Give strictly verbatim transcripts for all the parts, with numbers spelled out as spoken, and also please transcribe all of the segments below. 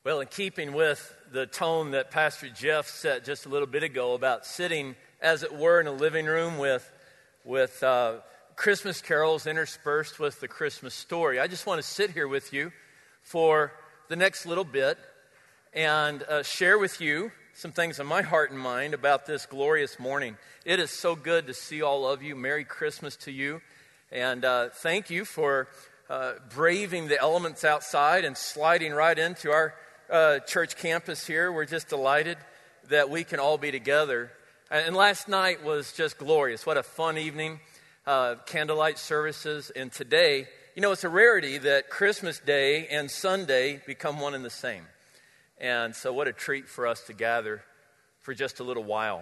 Well, in keeping with the tone that Pastor Jeff set just a little bit ago about sitting, as it were, in a living room with, with uh, Christmas carols interspersed with the Christmas story, I just want to sit here with you for the next little bit and uh, share with you some things on my heart and mind about this glorious morning. It is so good to see all of you. Merry Christmas to you. And uh, thank you for uh, braving the elements outside and sliding right into our uh, church campus here. We're just delighted that we can all be together. And last night was just glorious. What a fun evening. Uh, candlelight services. And today, you know, it's a rarity that Christmas Day and Sunday become one and the same. And so what a treat for us to gather for just a little while.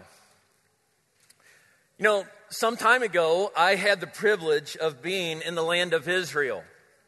You know, some time ago, I had the privilege of being in the land of Israel.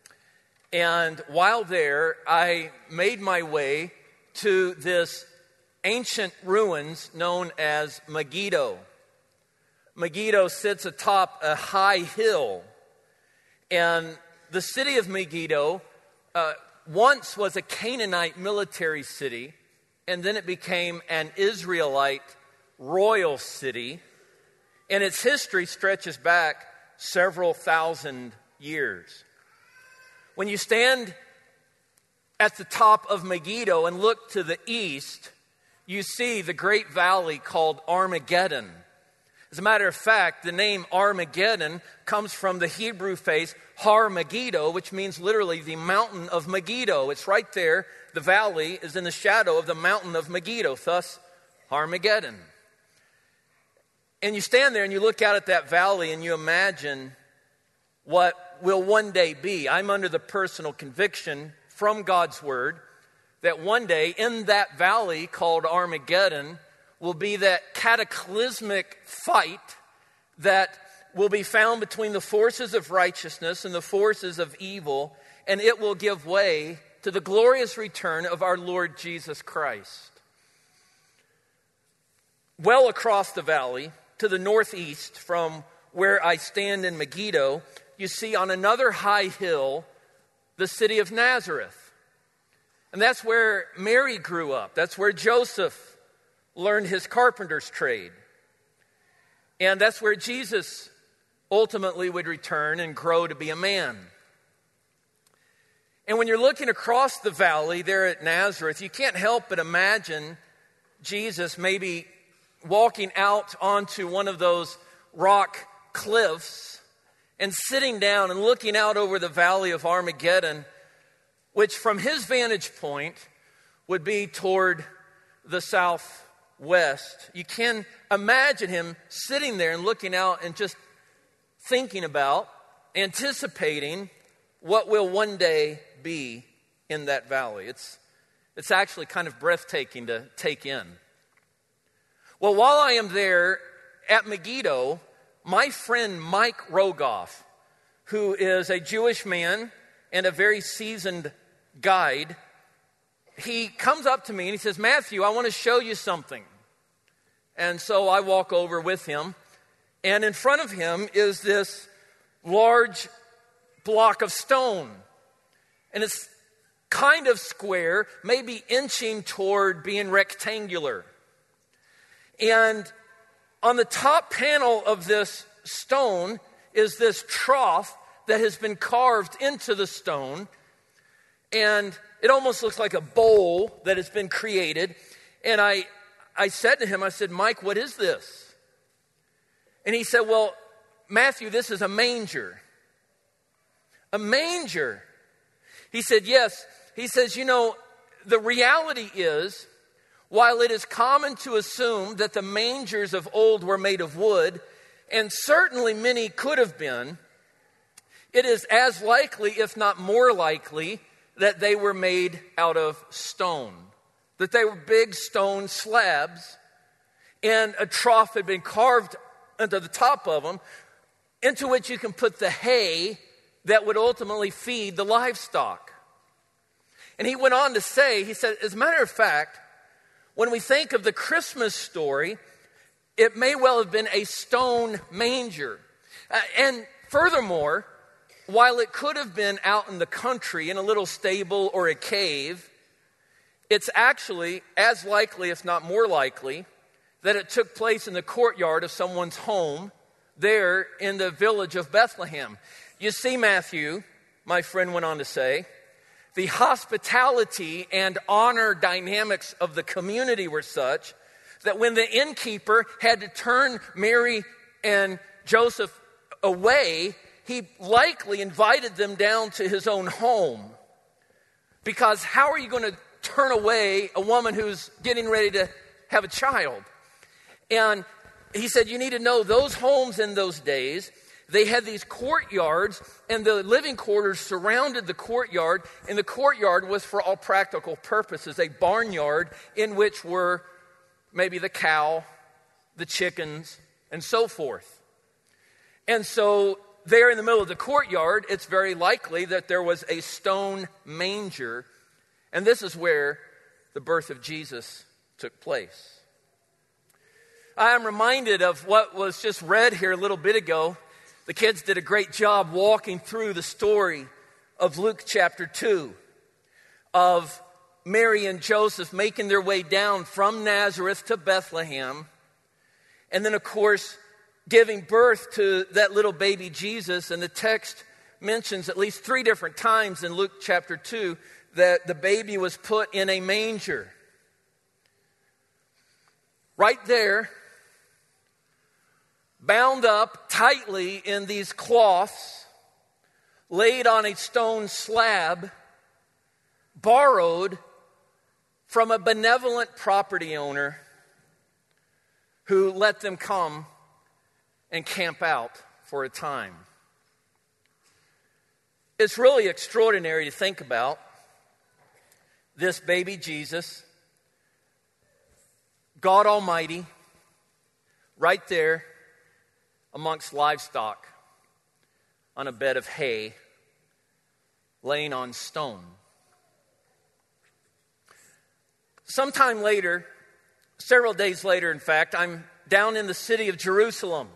And while there, I made my way to this ancient ruins known as Megiddo. Megiddo sits atop a high hill. And the city of Megiddo uh, once was a Canaanite military city, and then it became an Israelite royal city. And its history stretches back several thousand years. When you stand at the top of Megiddo and look to the east, you see the great valley called Armageddon. As a matter of fact, the name Armageddon comes from the Hebrew phrase Har Megiddo, which means literally the mountain of Megiddo. It's right there. The valley is in the shadow of the mountain of Megiddo, thus Armageddon. And you stand there and you look out at that valley and you imagine what will one day be. I'm under the personal conviction from God's Word that one day in that valley called Armageddon will be that cataclysmic fight that will be found between the forces of righteousness and the forces of evil, and it will give way to the glorious return of our Lord Jesus Christ. Well across the valley, to the northeast from where I stand in Megiddo, you see on another high hill the city of Nazareth. And that's where Mary grew up. That's where Joseph learned his carpenter's trade. And that's where Jesus ultimately would return and grow to be a man. And when you're looking across the valley there at Nazareth, you can't help but imagine Jesus maybe walking out onto one of those rock cliffs and sitting down and looking out over the valley of Armageddon, which from his vantage point would be toward the southwest. You can imagine him sitting there and looking out and just thinking about, anticipating what will one day be in that valley. It's, it's actually kind of breathtaking to take in. Well, while I am there at Megiddo, my friend Mike Rogoff, who is a Jewish man and a very seasoned guide, he comes up to me and he says, "Matthew, I want to show you something." And so I walk over with him, and in front of him is this large block of stone. And it's kind of square, maybe inching toward being rectangular. And on the top panel of this stone is this trough that has been carved into the stone. And it almost looks like a bowl that has been created. And I, I said to him, I said, "Mike, what is this?" And he said, "Well, Matthew, this is a manger." A manger. He said, "Yes." He says, "You know, the reality is, while it is common to assume that the mangers of old were made of wood, and certainly many could have been, it is as likely, if not more likely, that they were made out of stone. That they were big stone slabs, and a trough had been carved into the top of them, into which you can put the hay that would ultimately feed the livestock." And he went on to say, he said, as a matter of fact, when we think of the Christmas story, it may well have been a stone manger. Uh, and furthermore, while it could have been out in the country in a little stable or a cave, it's actually as likely, if not more likely, that it took place in the courtyard of someone's home there in the village of Bethlehem. You see, Matthew, my friend went on to say, the hospitality and honor dynamics of the community were such that when the innkeeper had to turn Mary and Joseph away, he likely invited them down to his own home. Because how are you going to turn away a woman who's getting ready to have a child? And he said, you need to know those homes in those days, they had these courtyards, and the living quarters surrounded the courtyard, and the courtyard was, for all practical purposes, a barnyard in which were maybe the cow, the chickens, and so forth. And so there in the middle of the courtyard, it's very likely that there was a stone manger, and this is where the birth of Jesus took place. I am reminded of what was just read here a little bit ago. The kids did a great job walking through the story of Luke chapter two, of Mary and Joseph making their way down from Nazareth to Bethlehem, and then, of course, giving birth to that little baby Jesus. And the text mentions at least three different times in Luke chapter two that the baby was put in a manger. Right there, bound up tightly in these cloths, laid on a stone slab, borrowed from a benevolent property owner who let them come and camp out for a time. It's really extraordinary to think about this baby Jesus, God Almighty, right there amongst livestock on a bed of hay, laying on stone. Sometime later, several days later, in fact, I'm down in the city of Jerusalem.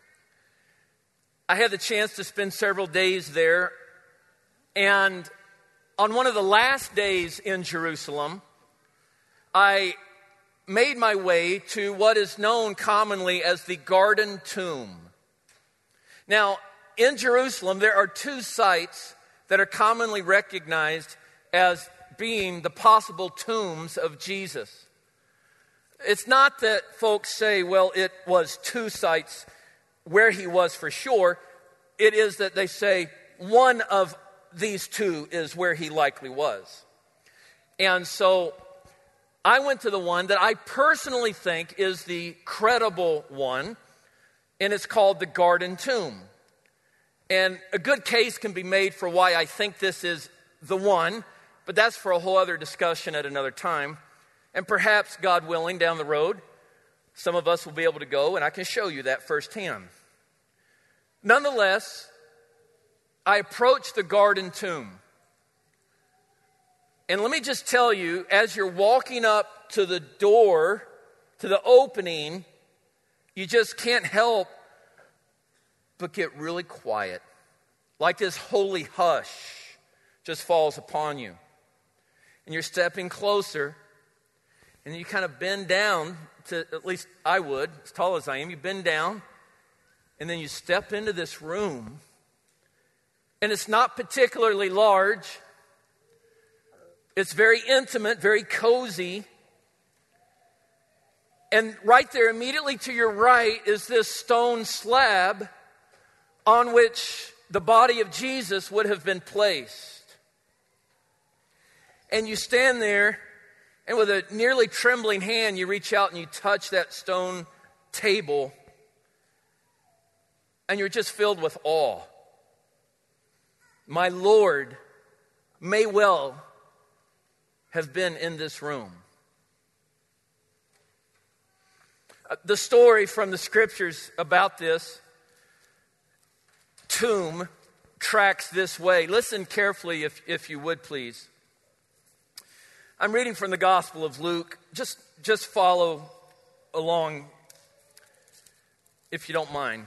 I had the chance to spend several days there, and on one of the last days in Jerusalem, I made my way to what is known commonly as the Garden Tomb. Now, in Jerusalem, there are two sites that are commonly recognized as being the possible tombs of Jesus. It's not that folks say, well, it was two sites where he was for sure. It is that they say one of these two is where he likely was. And so I went to the one that I personally think is the credible one, and it's called the Garden Tomb. And a good case can be made for why I think this is the one, but that's for a whole other discussion at another time. And perhaps, God willing, down the road, some of us will be able to go, and I can show you that firsthand. Nonetheless, I approached the Garden Tomb. And let me just tell you, as you're walking up to the door, to the opening, you just can't help but get really quiet. Like this holy hush just falls upon you. And you're stepping closer, and you kind of bend down to, at least I would, as tall as I am, you bend down, and then you step into this room. And it's not particularly large. It's very intimate, very cozy. And right there, immediately to your right, is this stone slab on which the body of Jesus would have been placed. And you stand there, and with a nearly trembling hand, you reach out and you touch that stone table, and you're just filled with awe. My Lord may well have been in this room. The story from the scriptures about this tomb tracks this way. Listen carefully, if, if you would, please. I'm reading from the Gospel of Luke. Just, just follow along, if you don't mind.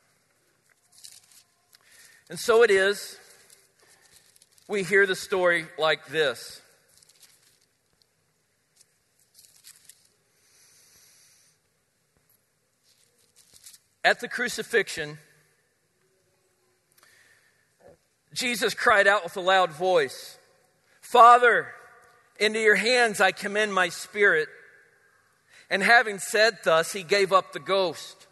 And so it is, we hear the story like this. At the crucifixion, Jesus cried out with a loud voice, "Father, into your hands I commend my spirit." And having said thus, he gave up the ghost.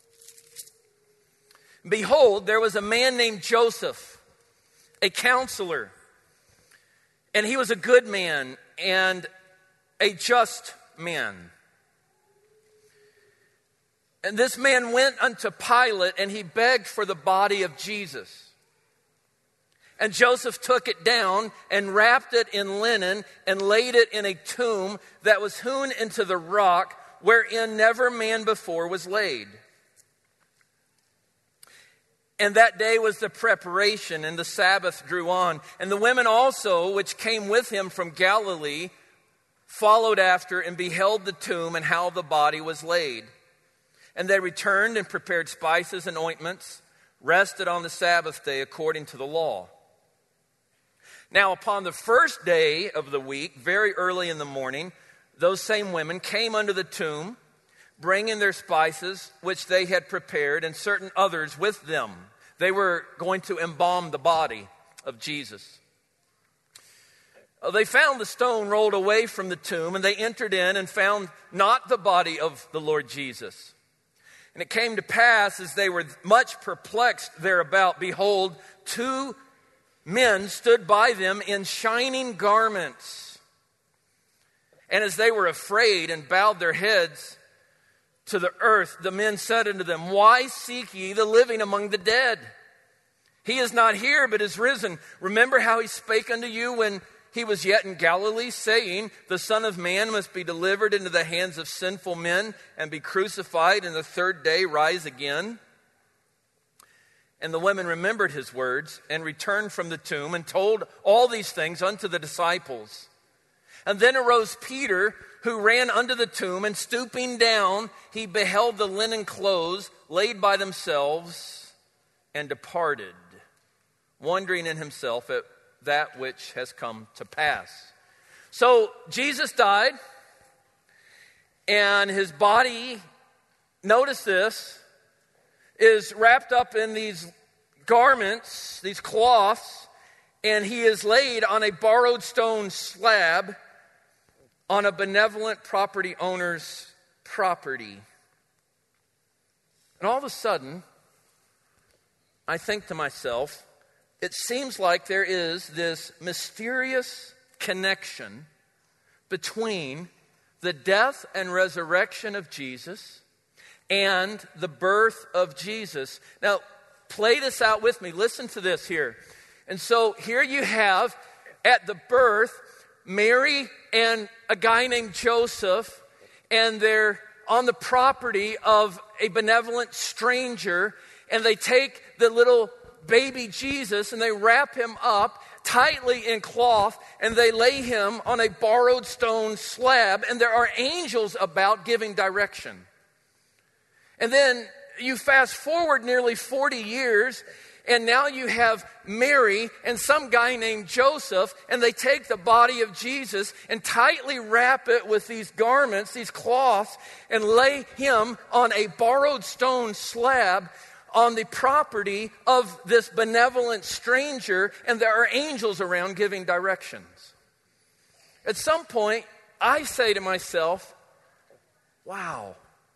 Behold, there was a man named Joseph, a counselor, and he was a good man and a just man. And this man went unto Pilate, and he begged for the body of Jesus. And Joseph took it down and wrapped it in linen and laid it in a tomb that was hewn into the rock, wherein never man before was laid. And that day was the preparation, and the Sabbath drew on. And the women also, which came with him from Galilee, followed after and beheld the tomb and how the body was laid. And they returned and prepared spices and ointments, rested on the Sabbath day according to the law. Now upon the first day of the week, very early in the morning, those same women came unto the tomb, bringing their spices, which they had prepared, and certain others with them. They were going to embalm the body of Jesus. They found the stone rolled away from the tomb, and they entered in and found not the body of the Lord Jesus. And it came to pass, as they were much perplexed thereabout, behold, two men stood by them in shining garments. And as they were afraid and bowed their heads to the earth, the men said unto them, "Why seek ye the living among the dead? He is not here, but is risen. Remember how he spake unto you when he was yet in Galilee, saying, The Son of Man must be delivered into the hands of sinful men and be crucified, and the third day rise again." And the women remembered his words and returned from the tomb and told all these things unto the disciples. And then arose Peter, who ran unto the tomb, and stooping down, he beheld the linen clothes laid by themselves, and departed, wondering in himself at that which has come to pass. So Jesus died, and his body, notice this, is wrapped up in these garments, these cloths, and he is laid on a borrowed stone slab on a benevolent property owner's property. And all of a sudden, I think to myself, it seems like there is this mysterious connection between the death and resurrection of Jesus and the birth of Jesus. Now, play this out with me. Listen to this here. And so here you have, at the birth, Mary and a guy named Joseph, and they're on the property of a benevolent stranger, and they take the little baby Jesus and they wrap him up tightly in cloth, and they lay him on a borrowed stone slab, and there are angels about giving direction. And then you fast forward nearly forty years, and now you have Mary and some guy named Joseph, and they take the body of Jesus and tightly wrap it with these garments, these cloths, and lay him on a borrowed stone slab on the property of this benevolent stranger, and there are angels around giving directions. At some point, I say to myself, wow,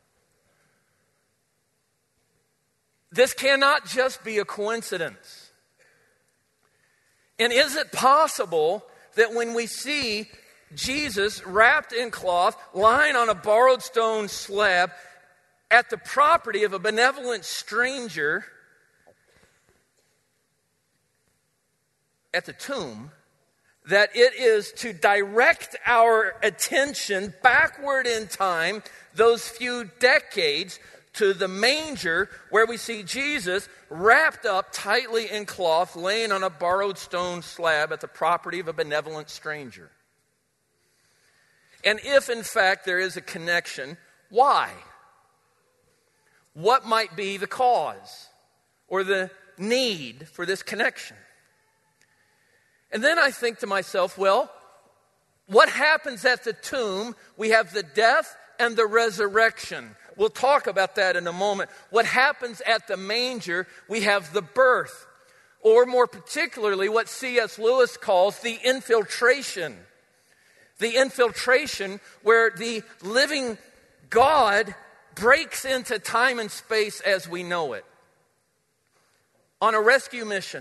this cannot just be a coincidence. And is it possible that when we see Jesus wrapped in cloth, lying on a borrowed stone slab at the property of a benevolent stranger at the tomb, that it is to direct our attention backward in time, those few decades, to the manger where we see Jesus wrapped up tightly in cloth, laying on a borrowed stone slab at the property of a benevolent stranger? And if in fact there is a connection, why? What might be the cause or the need for this connection? And then I think to myself, well, what happens at the tomb? We have the death and the resurrection. We'll talk about that in a moment. What happens at the manger, we have the birth, or more particularly what C S Lewis calls the infiltration. The infiltration where the living God breaks into time and space as we know it on a rescue mission.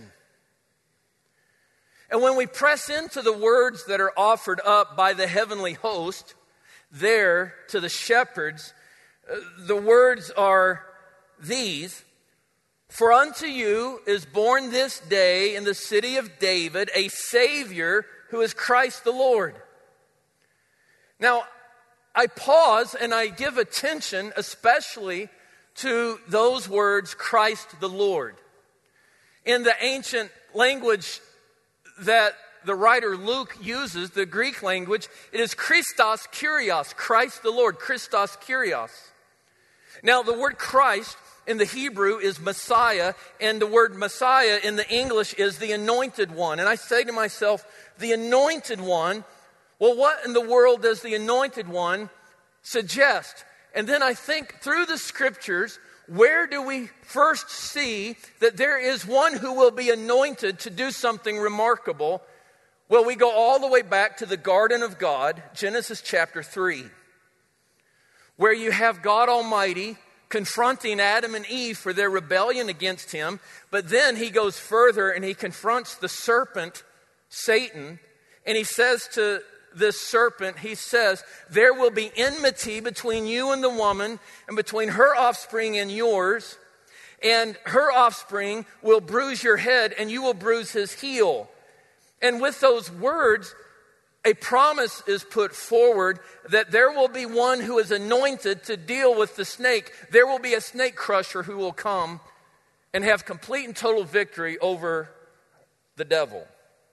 And when we press into the words that are offered up by the heavenly host there to the shepherds, uh, the words are these: "For unto you is born this day in the city of David a Savior who is Christ the Lord." Now, I pause and I give attention especially to those words, Christ the Lord. In the ancient language that the writer Luke uses, the Greek language, it is Christos Kyrios, Christ the Lord, Christos Kyrios. Now, the word Christ in the Hebrew is Messiah, and the word Messiah in the English is the anointed one. And I say to myself, the anointed one, well, what in the world does the anointed one suggest? And then I think through the scriptures, where do we first see that there is one who will be anointed to do something remarkable? Well, we go all the way back to the Garden of God, Genesis chapter three, where you have God Almighty confronting Adam and Eve for their rebellion against him. But then he goes further and he confronts the serpent, Satan, and he says to this serpent, he says, "There will be enmity between you and the woman, and between her offspring and yours, and her offspring will bruise your head, and you will bruise his heel." And with those words, a promise is put forward that there will be one who is anointed to deal with the snake. There will be a snake crusher who will come and have complete and total victory over the devil.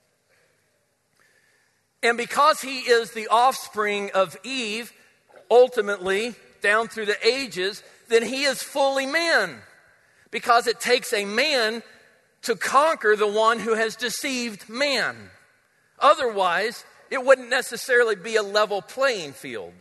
And because he is the offspring of Eve, ultimately, down through the ages, then he is fully man. Because it takes a man to conquer the one who has deceived man. Otherwise, it wouldn't necessarily be a level playing field.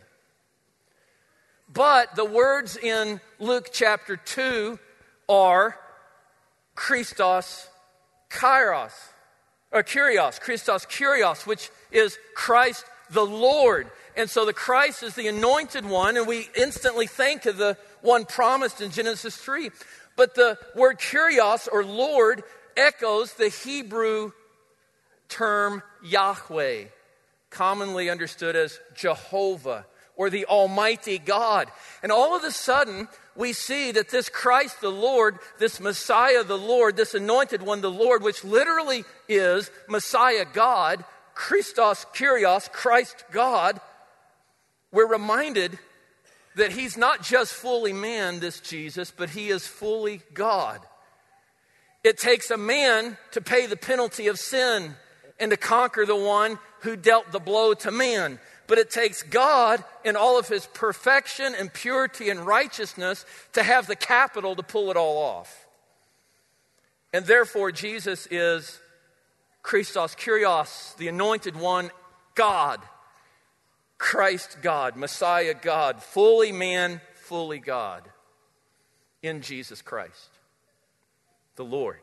But the words in Luke chapter two are Christos Kairos, or Kyrios, Christos Kyrios, which is Christ the Lord. And so the Christ is the anointed one, and we instantly think of the one promised in Genesis three. But the word Kyrios, or Lord, echoes the Hebrew term Yahweh, commonly understood as Jehovah, or the Almighty God. And all of a sudden, we see that this Christ the Lord, this Messiah the Lord, this anointed one the Lord, which literally is Messiah God, Christos Kyrios, Christ God, we're reminded that he's not just fully man, this Jesus, but he is fully God. It takes a man to pay the penalty of sin and to conquer the one who dealt the blow to man. But it takes God in all of his perfection and purity and righteousness to have the capital to pull it all off. And therefore, Jesus is Christos Kyrios, the anointed one, God, Christ God, Messiah God, fully man, fully God, in Jesus Christ, the Lord.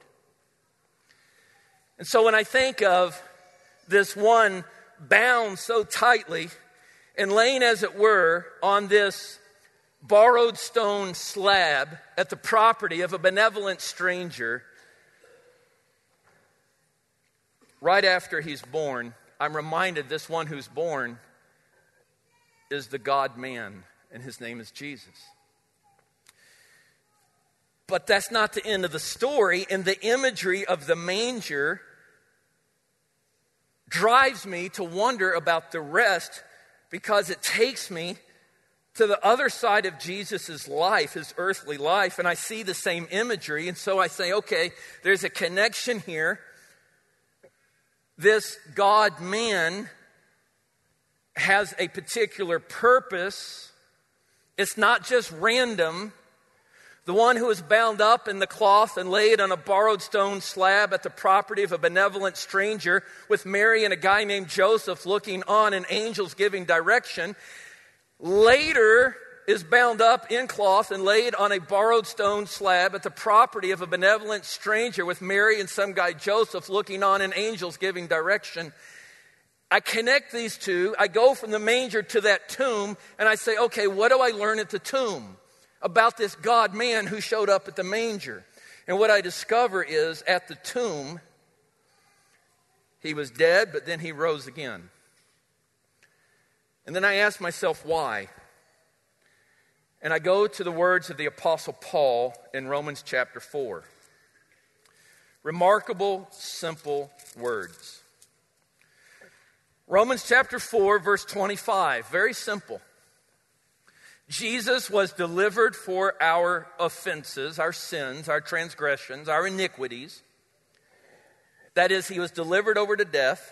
And so when I think of this one bound so tightly and laying, as it were, on this borrowed stone slab at the property of a benevolent stranger, right after he's born, I'm reminded this one who's born is the God-man, and his name is Jesus. But that's not the end of the story, and the imagery of the manger drives me to wonder about the rest, because it takes me to the other side of Jesus' life, his earthly life, and I see the same imagery, and so I say, okay, there's a connection here. This God-man has a particular purpose. It's not just random. The one who is bound up in the cloth and laid on a borrowed stone slab at the property of a benevolent stranger, with Mary and a guy named Joseph looking on and angels giving direction. Later, is bound up in cloth and laid on a borrowed stone slab at the property of a benevolent stranger with Mary and some guy Joseph looking on and angels giving direction. I connect these two. I go from the manger to that tomb and I say, okay, what do I learn at the tomb about this God-man who showed up at the manger? And what I discover is at the tomb, he was dead, but then he rose again. And then I ask myself, why? And I go to the words of the Apostle Paul in Romans chapter four. Remarkable, simple words. Romans chapter four, verse twenty-five. Very simple. Jesus was delivered for our offenses, our sins, our transgressions, our iniquities. That is, he was delivered over to death,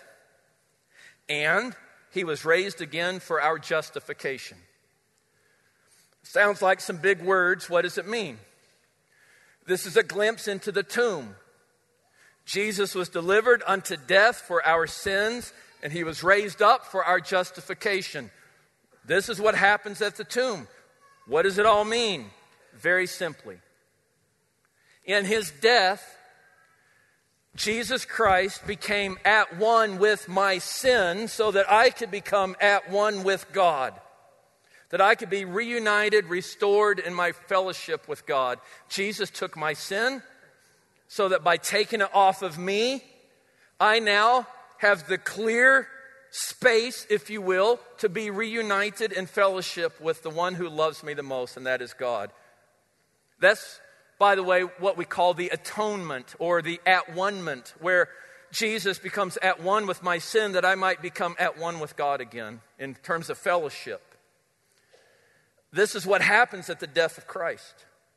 and he was raised again for our justification. Sounds like some big words. What does it mean? This is a glimpse into the tomb. Jesus was delivered unto death for our sins, and he was raised up for our justification. This is what happens at the tomb. What does it all mean? Very simply. In his death, Jesus Christ became at one with my sin so that I could become at one with God. That I could be reunited, restored in my fellowship with God. Jesus took my sin so that by taking it off of me, I now have the clear space, if you will, to be reunited in fellowship with the one who loves me the most, and that is God. That's, by the way, what we call the atonement or the at-one-ment, where Jesus becomes at one with my sin that I might become at one with God again in terms of fellowship. This is what happens at the death of Christ.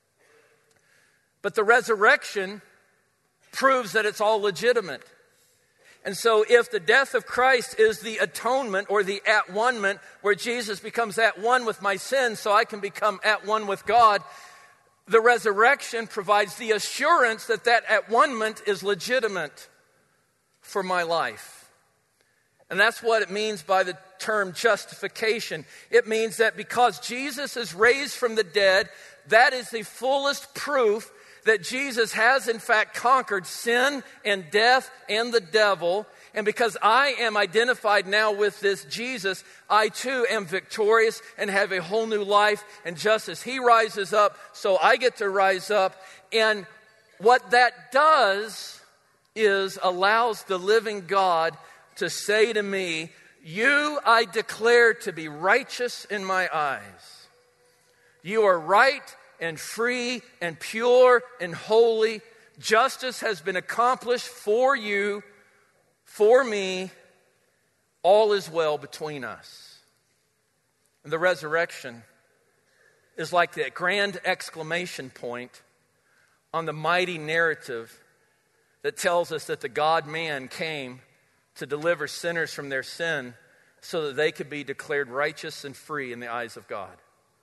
But the resurrection proves that it's all legitimate. And so if the death of Christ is the atonement or the at-one-ment, where Jesus becomes at one with my sin so I can become at one with God, the resurrection provides the assurance that that at-one-ment is legitimate for my life. And that's what it means by the term justification. It means that because Jesus is raised from the dead, that is the fullest proof that Jesus has in fact conquered sin and death and the devil. And because I am identified now with this Jesus, I too am victorious and have a whole new life. And just as he rises up, so I get to rise up. And what that does is allows the living God to say to me, you I declare to be righteous in my eyes. You are right and free and pure and holy. Justice has been accomplished for you, for me. All is well between us. And the resurrection is like that grand exclamation point on the mighty narrative that tells us that the God-man came to deliver sinners from their sin so that they could be declared righteous and free in the eyes of God.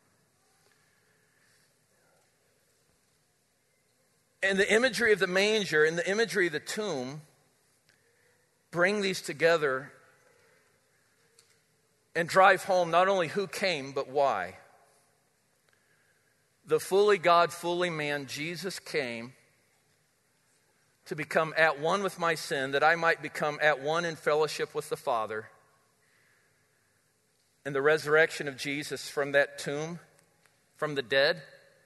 And the imagery of the manger and the imagery of the tomb bring these together and drive home not only who came, but why. The fully God, fully man, Jesus came to become at one with my sin, that I might become at one in fellowship with the Father. And the resurrection of Jesus from that tomb, from the dead,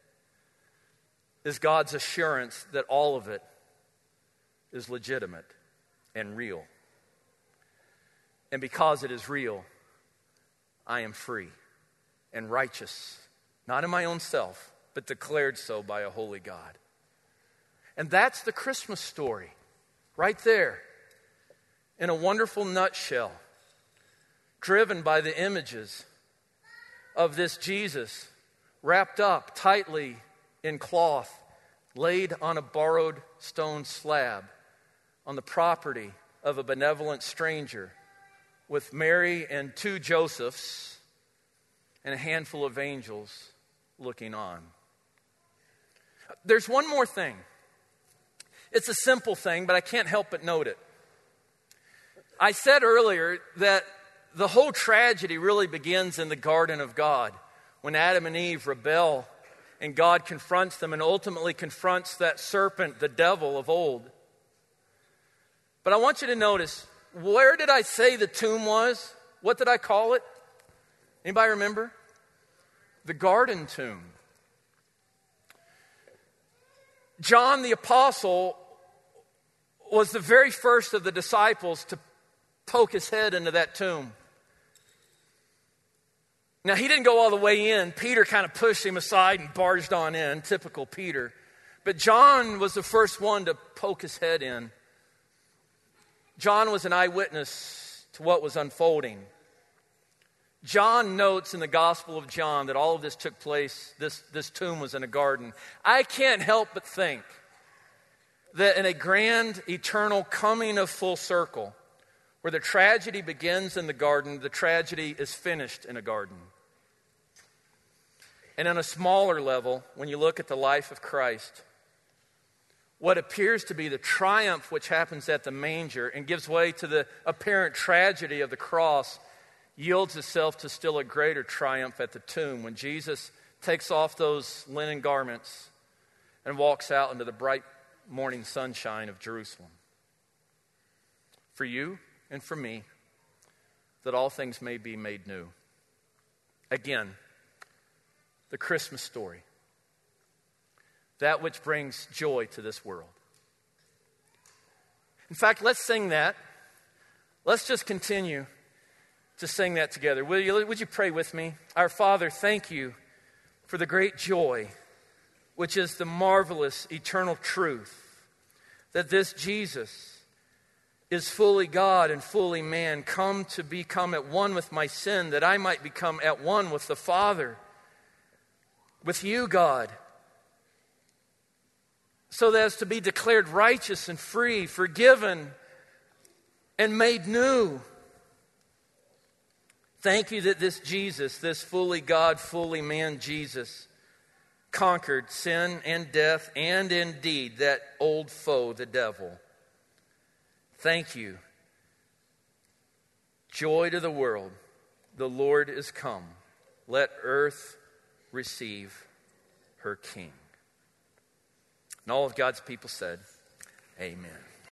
is God's assurance that all of it is legitimate and real. And because it is real, I am free and righteous, not in my own self, but declared so by a holy God. And that's the Christmas story, right there, in a wonderful nutshell, driven by the images of this Jesus wrapped up tightly in cloth, laid on a borrowed stone slab on the property of a benevolent stranger, with Mary and two Josephs and a handful of angels looking on. There's one more thing. It's a simple thing, but I can't help but note it. I said earlier that the whole tragedy really begins in the garden of God, when Adam and Eve rebel and God confronts them and ultimately confronts that serpent, the devil of old. But I want you to notice, where did I say the tomb was? What did I call it? Anybody remember? The garden tomb. John the Apostle was the very first of the disciples to poke his head into that tomb. Now, he didn't go all the way in. Peter kind of pushed him aside and barged on in, typical Peter. But John was the first one to poke his head in. John was an eyewitness to what was unfolding. John notes in the Gospel of John that all of this took place, this, this tomb was in a garden. I can't help but think that in a grand, eternal coming of full circle, where the tragedy begins in the garden, the tragedy is finished in a garden. And on a smaller level, when you look at the life of Christ, what appears to be the triumph which happens at the manger and gives way to the apparent tragedy of the cross yields itself to still a greater triumph at the tomb when Jesus takes off those linen garments and walks out into the bright morning sunshine of Jerusalem. For you and for me, that all things may be made new. Again, the Christmas story. That which brings joy to this world. In fact, let's sing that. Let's just continue to sing that together. Will you, would you pray with me? Our Father, thank you for the great joy, which is the marvelous eternal truth that this Jesus is fully God and fully man, come to become at one with my sin, that I might become at one with the Father, with you, God, so that as to be declared righteous and free, forgiven and made new. Thank you that this Jesus, this fully God, fully man Jesus, conquered sin and death and indeed that old foe, the devil. Thank you. Joy to the world. The Lord is come. Let earth receive her King. And all of God's people said, amen.